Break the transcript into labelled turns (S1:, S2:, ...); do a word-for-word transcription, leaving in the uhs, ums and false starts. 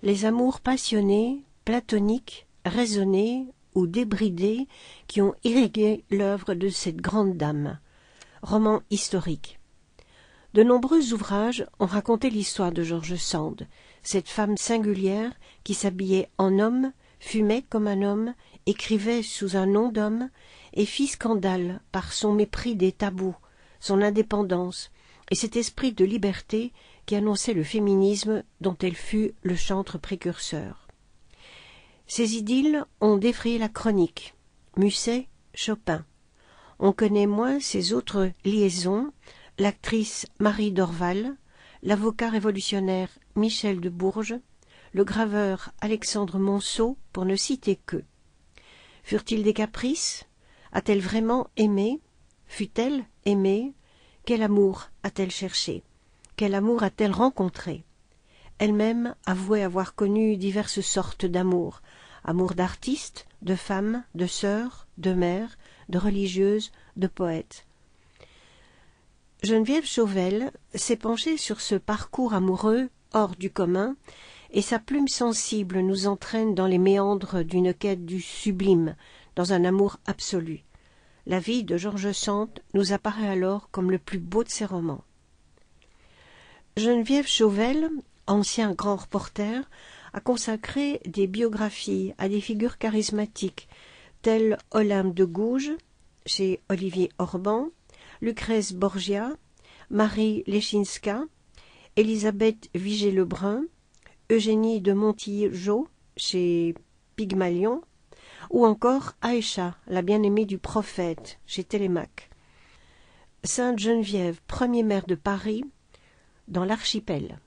S1: les amours passionnés, platoniques, raisonnés ou débridés qui ont irrigué l'œuvre de cette grande dame. Roman historique. De nombreux ouvrages ont raconté l'histoire de George Sand, cette femme singulière qui s'habillait en homme, fumait comme un homme, écrivait sous un nom d'homme et fit scandale par son mépris des tabous, son indépendance et cet esprit de liberté qui annonçait le féminisme dont elle fut le chantre précurseur. Ces idylles ont défrayé la chronique. Musset, Chopin. On connaît moins ses autres liaisons, l'actrice Marie Dorval, l'avocat révolutionnaire Michel de Bourges, le graveur Alexandre Monceau, pour ne citer qu'eux. Furent-ils des caprices? A-t-elle vraiment aimé? Fut-elle aimée? Quel amour a-t-elle cherché? Quel amour a-t-elle rencontré? Elle-même avouait avoir connu diverses sortes d'amour, amour d'artiste, de femme, de sœur, de mère, de religieuse, de poète. Geneviève Chauvel s'est penchée sur ce parcours amoureux hors du commun, et sa plume sensible nous entraîne dans les méandres d'une quête du sublime, dans un amour absolu. La vie de George Sand nous apparaît alors comme le plus beau de ses romans. Geneviève Chauvel, ancien grand reporter, a consacré des biographies à des figures charismatiques telles Olympe de Gouges, chez Olivier Orban, Lucrèce Borgia, Marie Leschinska, Élisabeth Vigée-Lebrun, Eugénie de Montijo, chez Pygmalion, ou encore Aïcha, la bien-aimée du prophète, chez Télémaque. Sainte Geneviève, première maire de Paris, dans l'Archipel.